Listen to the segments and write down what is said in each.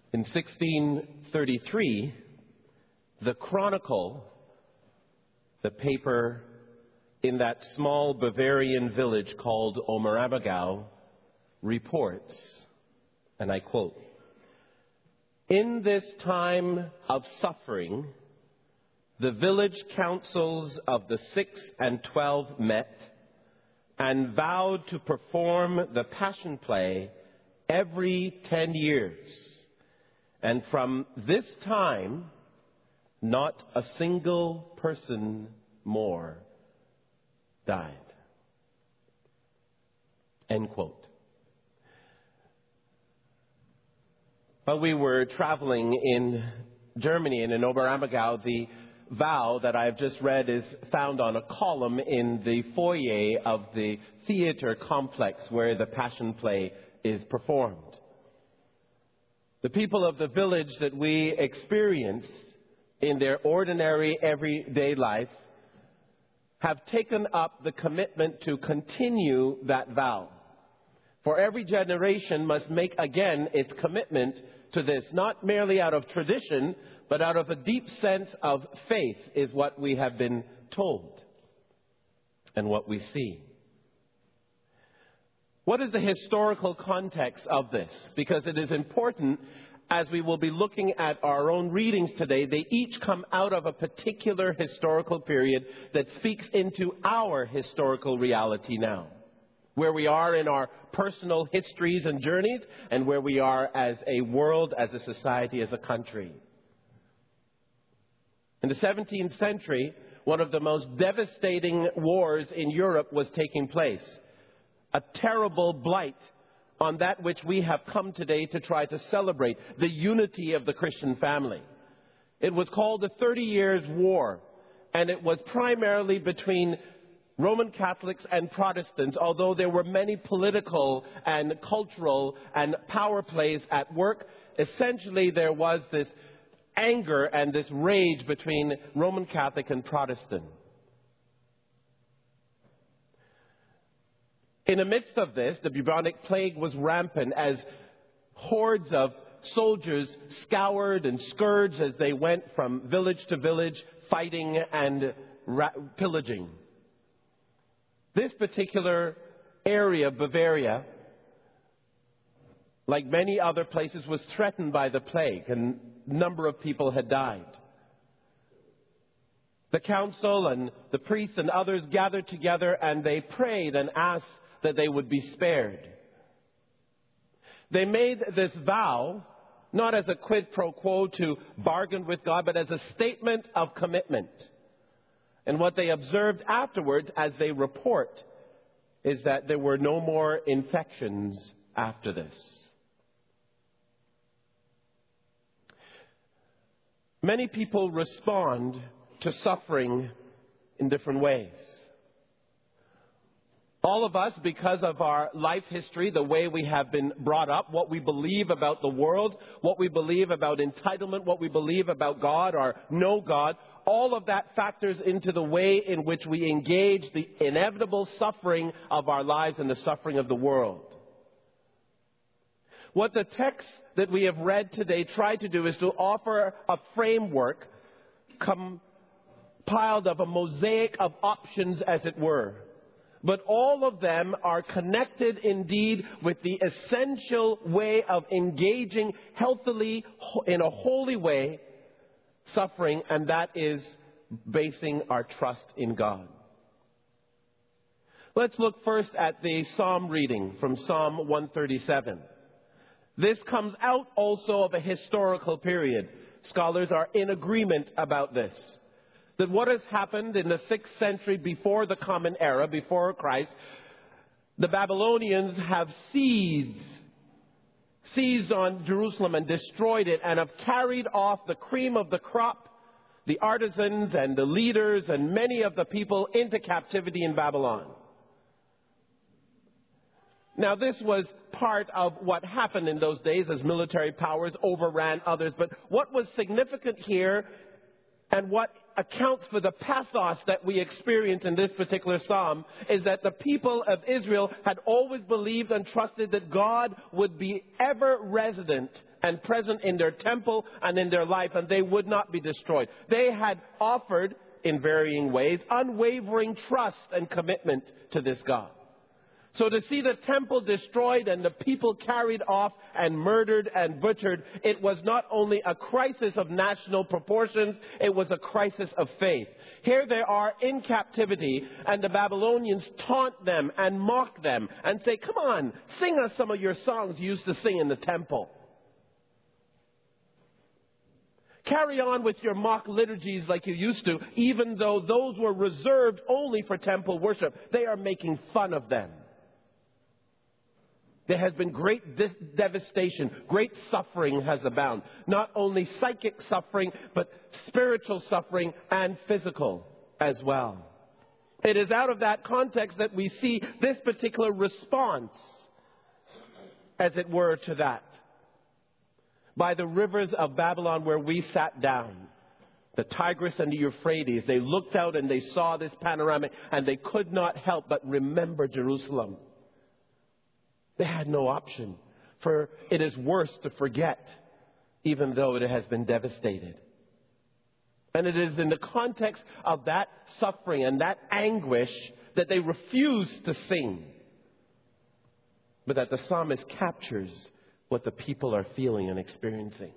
In 1633, the Chronicle, the paper in that small Bavarian village called Oberammergau, reports, and I quote, "In this time of suffering, the village councils of the 6 and 12 met and vowed to perform the Passion Play every 10 years. And from this time, not a single person more died." End quote. While we were traveling in Germany and in Oberammergau, the vow that I've just read is found on a column in the foyer of the theater complex where the Passion Play is performed. The people of the village that we experienced in their ordinary everyday life have taken up the commitment to continue that vow. For every generation must make again its commitment to this, not merely out of tradition, but out of a deep sense of faith, is what we have been told and what we see. What is the historical context of this? Because it is important, as we will be looking at our own readings today, they each come out of a particular historical period that speaks into our historical reality now. Where we are in our personal histories and journeys, and where we are as a world, as a society, as a country. In the 17th century, one of the most devastating wars in Europe was taking place. A terrible blight on that which we have come today to try to celebrate, the unity of the Christian family. It was called the 30 Years' War, and it was primarily between Roman Catholics and Protestants, although there were many political and cultural and power plays at work. Essentially, there was this anger and this rage between Roman Catholic and Protestant. In the midst of this, the bubonic plague was rampant as hordes of soldiers scoured and scourged as they went from village to village, fighting and pillaging. This particular area of Bavaria, like many other places, was threatened by the plague, and a number of people had died. The council and the priests and others gathered together, and they prayed and asked that they would be spared. They made this vow not as a quid pro quo to bargain with God, but as a statement of commitment. And what they observed afterwards, as they report, is that there were no more infections after this. Many people respond to suffering in different ways. All of us, because of our life history, the way we have been brought up, what we believe about the world, what we believe about entitlement, what we believe about God or no God, all of that factors into the way in which we engage the inevitable suffering of our lives and the suffering of the world. What the text that we have read today try to do is to offer a framework compiled of a mosaic of options, as it were. But all of them are connected indeed with the essential way of engaging healthily, in a holy way, suffering, and that is basing our trust in God. Let's look first at the Psalm reading from Psalm 137. This comes out also of a historical period. Scholars are in agreement about this. That what has happened in the 6th century before the Common Era, before Christ, the Babylonians have seized on Jerusalem and destroyed it, and have carried off the cream of the crop, the artisans and the leaders and many of the people into captivity in Babylon. Now, this was part of what happened in those days as military powers overran others. But what was significant here, and what accounts for the pathos that we experience in this particular psalm is that the people of Israel had always believed and trusted that God would be ever resident and present in their temple and in their life, and they would not be destroyed. They had offered, in varying ways, unwavering trust and commitment to this God. So to see the temple destroyed and the people carried off and murdered and butchered, it was not only a crisis of national proportions, it was a crisis of faith. Here they are in captivity, and the Babylonians taunt them and mock them and say, "Come on, sing us some of your songs you used to sing in the temple. Carry on with your mock liturgies like you used to, even though those were reserved only for temple worship." They are making fun of them. There has been great devastation, great suffering has abounded. Not only psychic suffering, but spiritual suffering and physical as well. It is out of that context that we see this particular response, as it were, to that. By the rivers of Babylon where we sat down, the Tigris and the Euphrates, they looked out and they saw this panoramic, and they could not help but remember Jerusalem. They had no option, for it is worse to forget, even though it has been devastated. And it is in the context of that suffering and that anguish that they refuse to sing, but that the psalmist captures what the people are feeling and experiencing.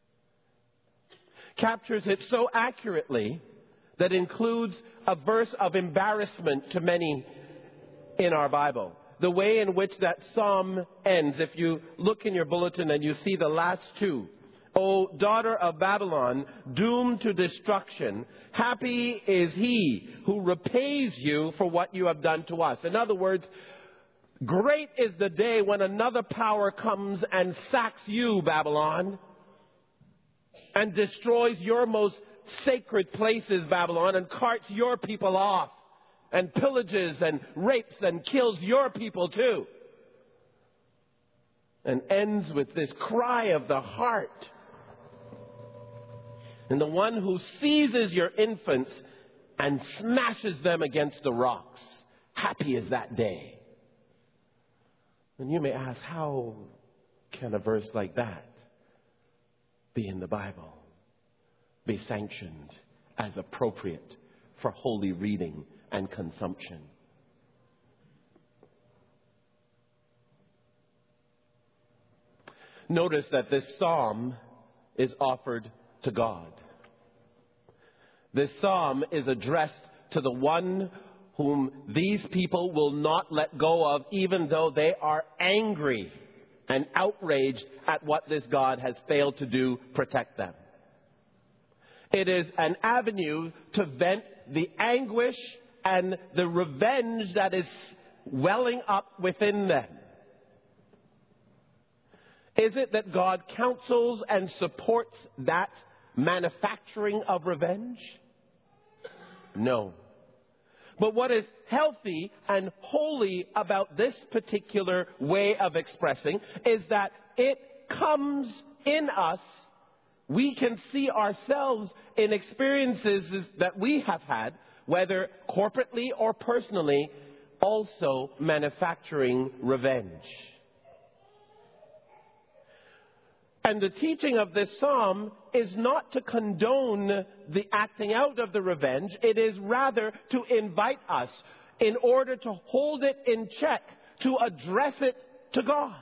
Captures it so accurately that includes a verse of embarrassment to many in our Bible. The way in which that psalm ends, if you look in your bulletin and you see the last two. "O daughter of Babylon, doomed to destruction, happy is he who repays you for what you have done to us." In other words, great is the day when another power comes and sacks you, Babylon, and destroys your most sacred places, Babylon, and carts your people off, and pillages and rapes and kills your people too. And ends with this cry of the heart. And the one who seizes your infants and smashes them against the rocks. Happy is that day. And you may ask, how can a verse like that be in the Bible? Be sanctioned as appropriate for holy reading and consumption? Notice that this psalm is offered to God. This psalm is addressed to the one whom these people will not let go of, even though they are angry and outraged at what this God has failed to do protect them. It is an avenue to vent the anguish and the revenge that is welling up within them. Is it that God counsels and supports that manufacturing of revenge? No. But what is healthy and holy about this particular way of expressing is that it comes in us. We can see ourselves in experiences that we have had, whether corporately or personally, also manufacturing revenge. And the teaching of this psalm is not to condone the acting out of the revenge. It is rather to invite us, in order to hold it in check, to address it to God.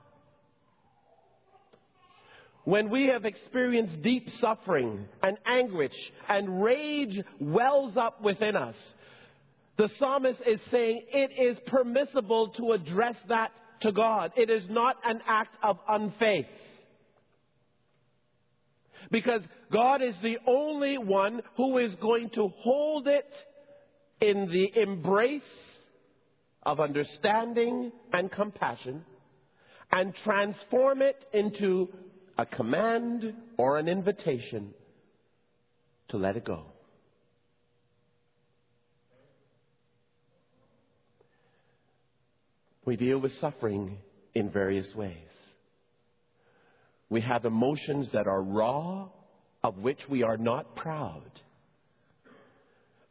When we have experienced deep suffering and anguish and rage wells up within us, the psalmist is saying it is permissible to address that to God. It is not an act of unfaith. Because God is the only one who is going to hold it in the embrace of understanding and compassion and transform it into a command or an invitation to let it go. We deal with suffering in various ways. We have emotions that are raw, of which we are not proud.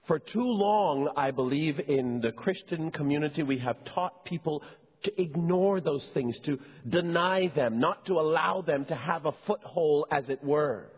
For too long, I believe, in the Christian community, we have taught people to ignore those things, to deny them, not to allow them to have a foothold, as it were.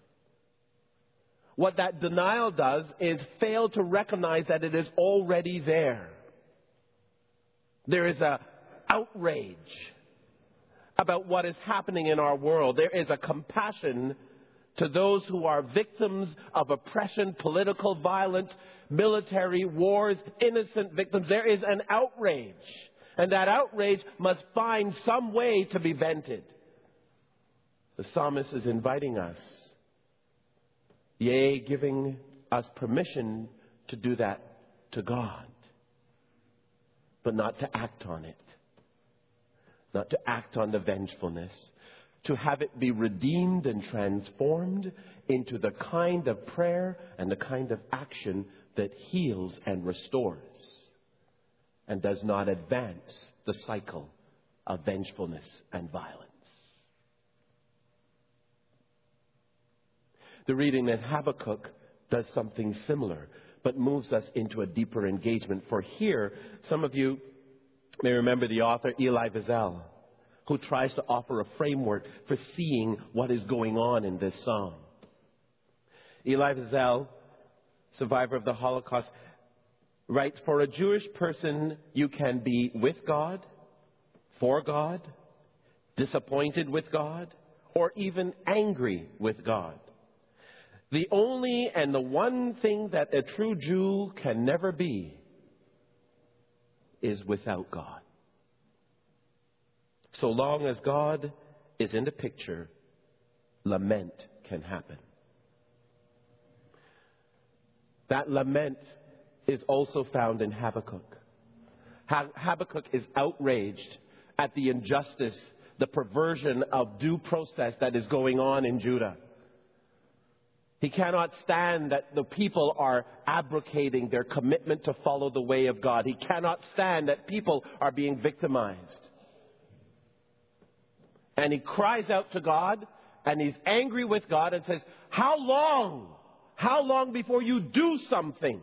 What that denial does is fail to recognize that it is already there. There is an outrage about what is happening in our world. There is a compassion to those who are victims of oppression, political violence, military wars, innocent victims. There is an outrage. And that outrage must find some way to be vented. The psalmist is inviting us, yea, giving us permission to do that to God, but not to act on it, not to act on the vengefulness, to have it be redeemed and transformed into the kind of prayer and the kind of action that heals and restores and does not advance the cycle of vengefulness and violence. The reading in Habakkuk does something similar, but moves us into a deeper engagement. For here, some of you may remember the author Elie Wiesel, who tries to offer a framework for seeing what is going on in this psalm. Elie Wiesel, survivor of the Holocaust, writes, for a Jewish person, you can be with God, for God, disappointed with God, or even angry with God. The only and the one thing that a true Jew can never be is without God. So long as God is in the picture, lament can happen. That lament is also found in Habakkuk. Habakkuk is outraged at the injustice, the perversion of due process that is going on in Judah. He cannot stand that the people are abrogating their commitment to follow the way of God. He cannot stand that people are being victimized. And he cries out to God, and he's angry with God and says, how long? How long before you do something?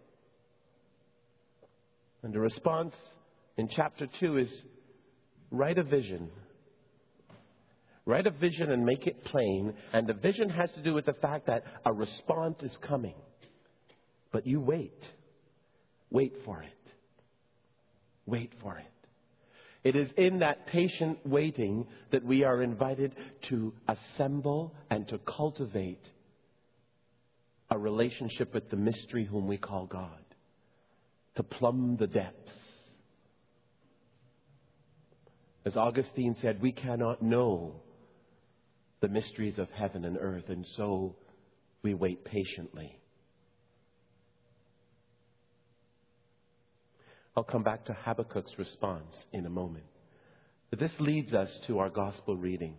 And the response in chapter 2 is, write a vision. Write a vision and make it plain. And the vision has to do with the fact that a response is coming. But you wait. Wait for it. Wait for it. It is in that patient waiting that we are invited to assemble and to cultivate a relationship with the mystery whom we call God. To plumb the depths. As Augustine said, we cannot know the mysteries of heaven and earth, and so we wait patiently. I'll come back to Habakkuk's response in a moment. But this leads us to our gospel reading.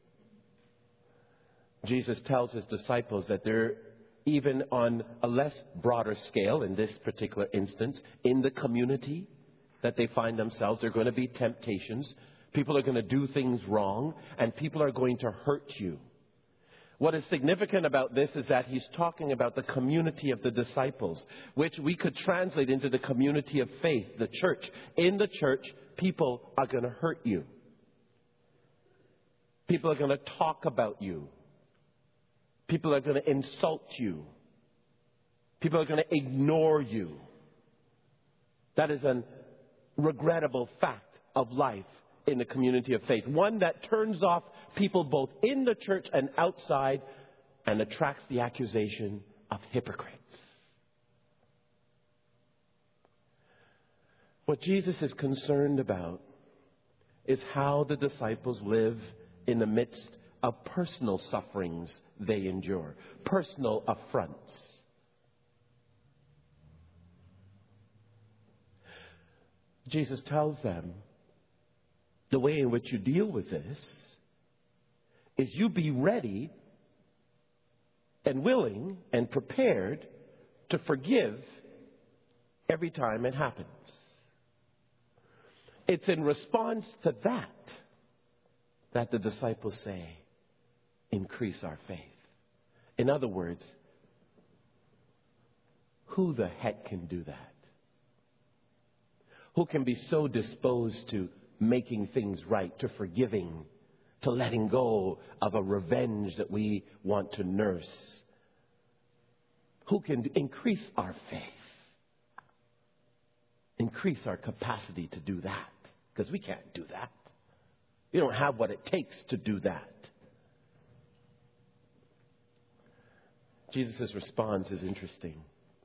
Jesus tells his disciples that they're even on a less broader scale, in this particular instance, in the community that they find themselves, there are going to be temptations. People are going to do things wrong, and people are going to hurt you. What is significant about this is that he's talking about the community of the disciples, which we could translate into the community of faith, the church. In the church, people are going to hurt you. People are going to talk about you. People are going to insult you. People are going to ignore you. That is a regrettable fact of life in the community of faith. One that turns off people both in the church and outside and attracts the accusation of hypocrites. What Jesus is concerned about is how the disciples live in the midst of personal sufferings they endure, personal affronts. Jesus tells them the way in which you deal with this is you be ready and willing and prepared to forgive every time it happens. It's in response to that the disciples say, increase our faith. In other words, Who the heck can do that? Who can be so disposed to making things right, to forgiving, to letting go of a revenge that we want to nurse? Who can increase our faith? Increase our capacity to do that? Because we can't do that. We don't have what it takes to do that. Jesus' response is interesting.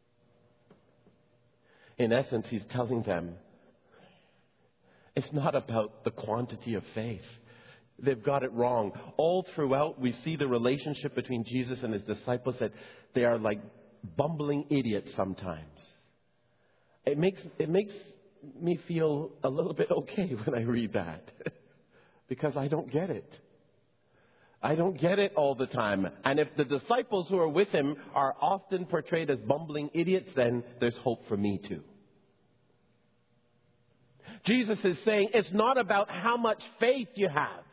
In essence, he's telling them, it's not about the quantity of faith. They've got it wrong. All throughout, we see the relationship between Jesus and his disciples, that they are like bumbling idiots sometimes. It makes me feel a little bit okay when I read that because I don't get it. I don't get it all the time. And if the disciples who are with him are often portrayed as bumbling idiots, then there's hope for me too. Jesus is saying it's not about how much faith you have.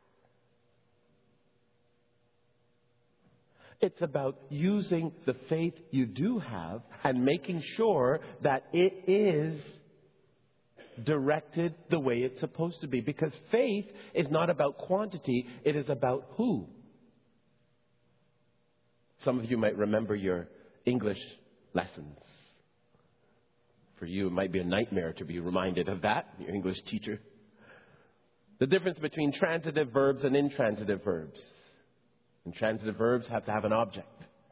It's about using the faith you do have and making sure that it is directed the way it's supposed to be. Because faith is not about quantity, it is about who. Some of you might remember your English lessons. For you, it might be a nightmare to be reminded of that, your English teacher. The difference between transitive verbs and intransitive verbs. Intransitive verbs have to have an object.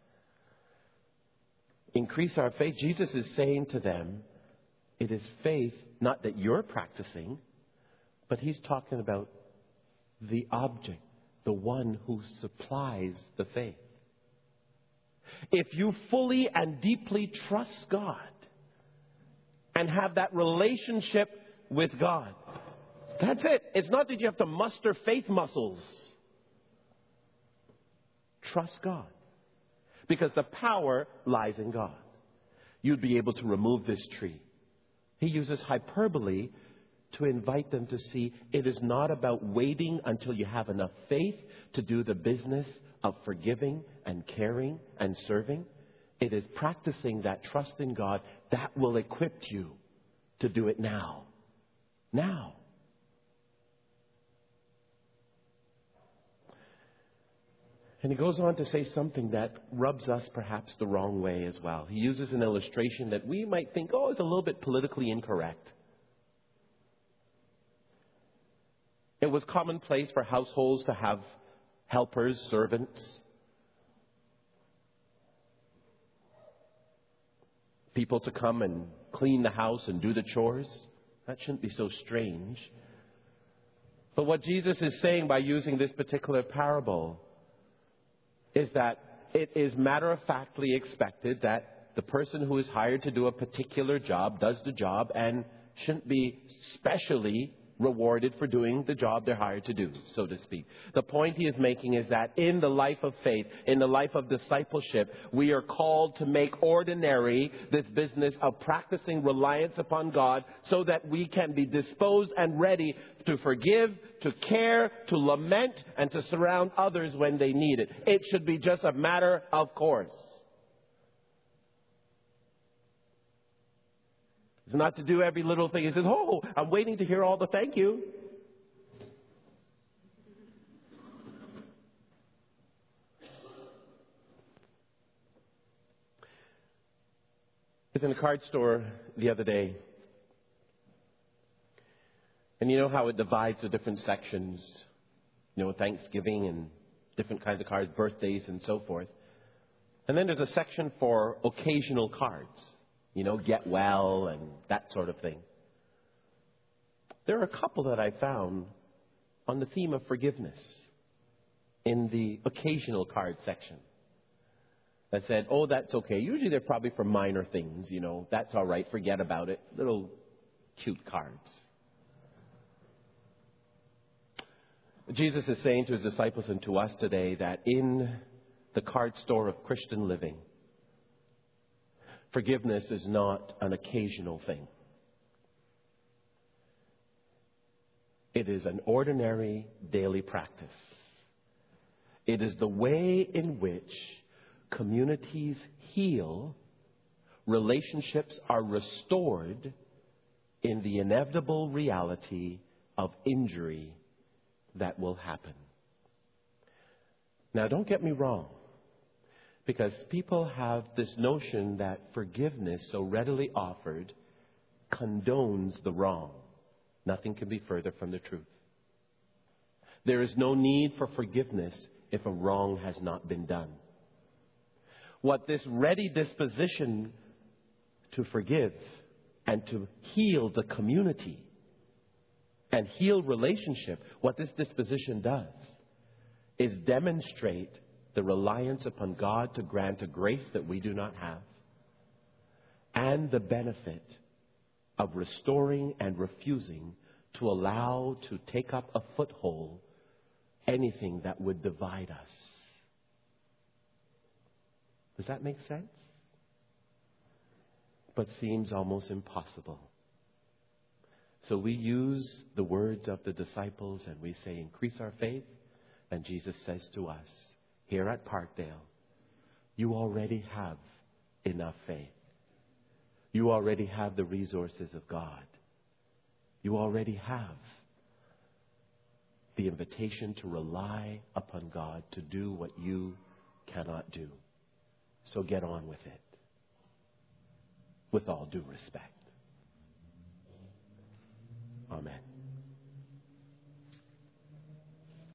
Increase our faith. Jesus is saying to them, it is faith, not that you're practicing, but he's talking about the object, the one who supplies the faith. If you fully and deeply trust God and have that relationship with God, that's it. It's not that you have to muster faith muscles. Trust God. Because the power lies in God. You'd be able to remove this tree. He uses hyperbole to invite them to see it is not about waiting until you have enough faith to do the business of forgiving and caring and serving. It is practicing that trust in God that will equip you to do it now. Now. And he goes on to say something that rubs us perhaps the wrong way as well. He uses an illustration that we might think, it's a little bit politically incorrect. It was commonplace for households to have helpers, servants. People to come and clean the house and do the chores. That shouldn't be so strange. But what Jesus is saying by using this particular parable is that it is matter-of-factly expected that the person who is hired to do a particular job does the job and shouldn't be specially rewarded for doing the job they're hired to do, so to speak. The point he is making is that in the life of faith, in the life of discipleship, we are called to make ordinary this business of practicing reliance upon God so that we can be disposed and ready to forgive, to care, to lament, and to surround others when they need it. It should be just a matter of course. It's not to do every little thing. He says, I'm waiting to hear all the thank you. I was in a card store the other day. And you know how it divides the different sections? Thanksgiving and different kinds of cards, birthdays and so forth. And then there's a section for occasional cards. Get well and that sort of thing. There are a couple that I found on the theme of forgiveness in the occasional card section that said, that's okay. Usually they're probably for minor things, that's all right, forget about it. Little cute cards. Jesus is saying to his disciples and to us today that in the card store of Christian living, forgiveness is not an occasional thing. It is an ordinary daily practice. It is the way in which communities heal, relationships are restored in the inevitable reality of injury that will happen. Now, don't get me wrong, because people have this notion that forgiveness so readily offered condones the wrong. Nothing can be further from the truth. There is no need for forgiveness if a wrong has not been done. What this ready disposition to forgive and to heal the community and heal relationship, what this disposition does is demonstrate the reliance upon God to grant a grace that we do not have, and the benefit of restoring and refusing to allow to take up a foothold anything that would divide us. Does that make sense? But seems almost impossible. So we use the words of the disciples and we say, increase our faith. And Jesus says to us, here at Parkdale, you already have enough faith. You already have the resources of God. You already have the invitation to rely upon God to do what you cannot do. So get on with it. With all due respect. Amen.